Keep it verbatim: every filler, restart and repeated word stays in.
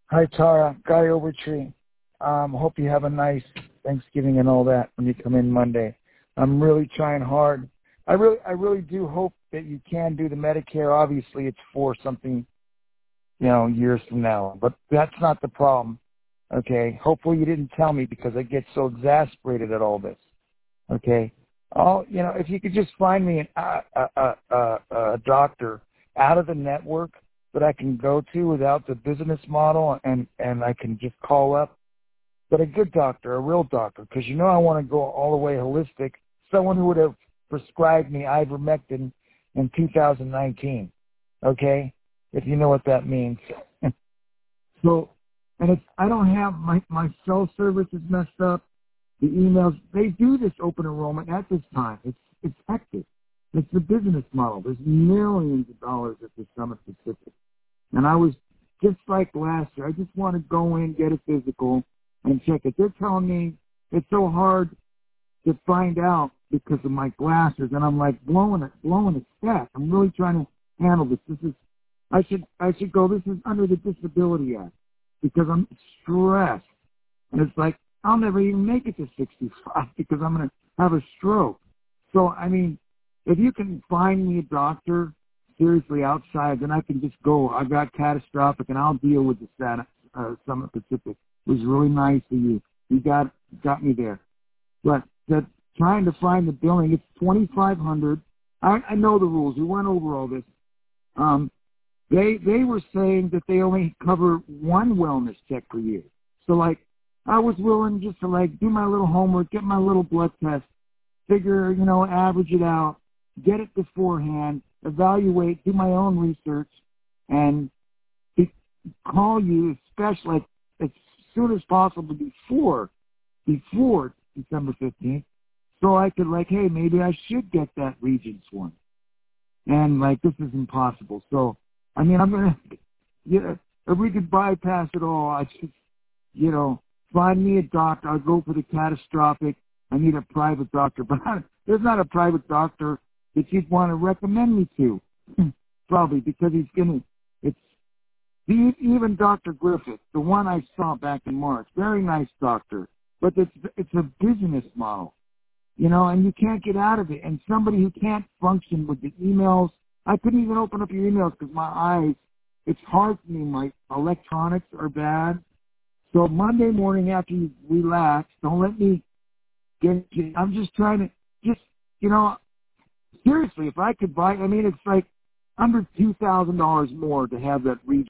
Hi, Tara. Guy Overtree. Um, hope you have a nice Thanksgiving and all that when you come in Monday. I'm really trying hard. I really, I really do hope that you can do the Medicare. Obviously, it's for something, you know, years from now. But that's not the problem. Okay. Hopefully, you didn't tell me because I get so exasperated at all this. Okay. Oh, you know, if you could just find me an, a, a, a, a doctor out of the network that I can go to without the business model, and and I can just call up, but a good doctor, a real doctor, because you know I want to go all the way holistic. Someone who would have prescribed me ivermectin in two thousand nineteen. Okay, if you know what that means. So, and it's I don't have my my cell service is messed up. The emails, they do this open enrollment at this time. It's it's hectic. It's the business model. There's millions of dollars at the Summit Pacific. And I was just like last year. I just want to go in, get a physical, and check it. They're telling me it's so hard to find out because of my glasses, and I'm like blowing it, blowing a stack. I'm really trying to handle this. This is, I should, I should go. This is under the Disability Act because I'm stressed, and it's like I'll never even make it to sixty-five because I'm going to have a stroke. So I mean, if you can find me a doctor seriously outside, then I can just go. I got catastrophic, and I'll deal with the Santa, uh, Summit Pacific. It was really nice of you. You got got me there. But that trying to find the billing, it's twenty-five hundred. I, I know the rules. We went over all this. Um, they they were saying that they only cover one wellness check per year. So like, I was willing just to like do my little homework, get my little blood test, figure, you know, average it out, get it beforehand, evaluate, do my own research, and be, call you, especially like, as soon as possible before before December fifteenth, so I could like, hey, maybe I should get that Regents one. And like, this is impossible. So, I mean, I'm gonna, you know, if we could bypass it all, I should, you know, find me a doctor. I'll go for the catastrophic. I need a private doctor, but I, there's not a private doctor that you'd want to recommend me to, probably because he's gonna. It's even Doctor Griffith, the one I saw back in March, very nice doctor, but it's it's a business model, you know, and you can't get out of it. And somebody who can't function with the emails, I couldn't even open up your emails because my eyes. It's hard for me. My electronics are bad. So Monday morning after you relax, don't let me get you. I'm just trying to, just, you know, seriously, if I could buy, I mean, it's like under two thousand dollars more to have that Regent